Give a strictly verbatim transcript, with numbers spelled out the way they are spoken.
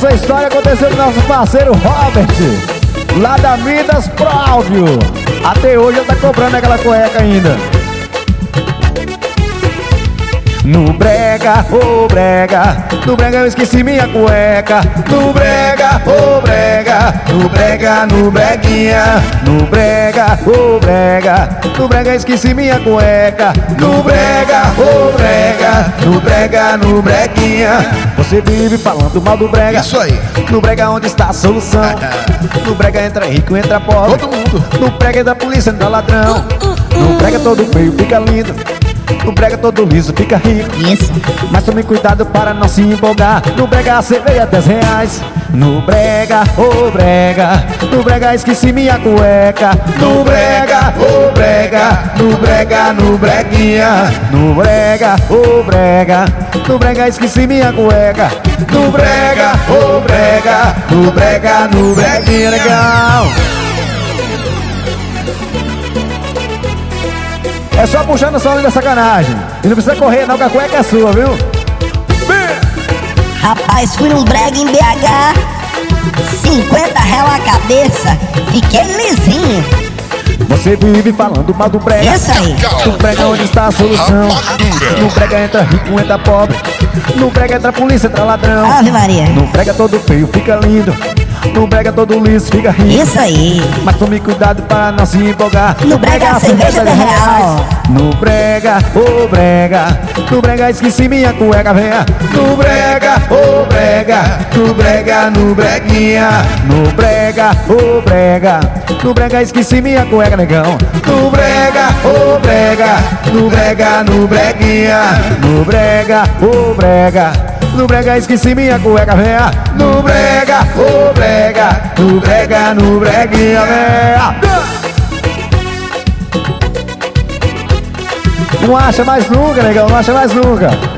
Essa história aconteceu com o nosso parceiro Robert, lá da Midas Pro Áudio. Até hoje ele tá comprando aquela cueca ainda. No brega, ô oh brega, no brega eu esqueci minha cueca. No brega, ô oh brega, no brega, no breguinha. No brega, ô oh brega, no brega eu esqueci minha cueca. No brega, ô oh brega, no brega, no breguinha. Você vive falando mal do brega. Isso aí. No brega onde está a solução. No brega entra rico, entra pobre. Todo mundo. No brega entra polícia, entra ladrão. No brega todo feio fica lindo. No brega todo liso fica rico. Isso. Mas tome cuidado para não se empolgar. No brega a cerveja dez reais. No brega, ô oh brega, no brega esqueci minha cueca. No brega, ô oh brega, no brega, no breguinha. No brega, ô oh brega, no brega esqueci minha cueca. No brega, ô oh brega, no brega, no breguinha. Legal. É só puxar no solo da sacanagem. E não precisa correr não, que a cueca é sua, viu? Rapaz, fui num brega em B H, cinquenta reais a cabeça, fiquei lisinho. Você vive falando mal do brega. Isso aí. No brega onde está a solução. No brega entra rico, entra pobre. No brega entra polícia, entra ladrão. Ave Maria. No brega todo feio fica lindo. No brega todo liso fica rico. Isso aí. Mas tome cuidado para não se empolgar. No brega a cerveja dez reais. No brega, ô oh brega, no brega esqueci minha cueca, venha. No brega, ô oh brega, no brega, no breguinha. No brega, ô oh brega, no brega esqueci minha cueca, negão. No brega, ô oh brega, no brega, no breguinha. No brega, ô oh brega, no brega esqueci minha cueca, venha. No brega, ô oh brega, no brega, no breguinha, venha. Não acha mais nunca, negão, não acha mais nunca.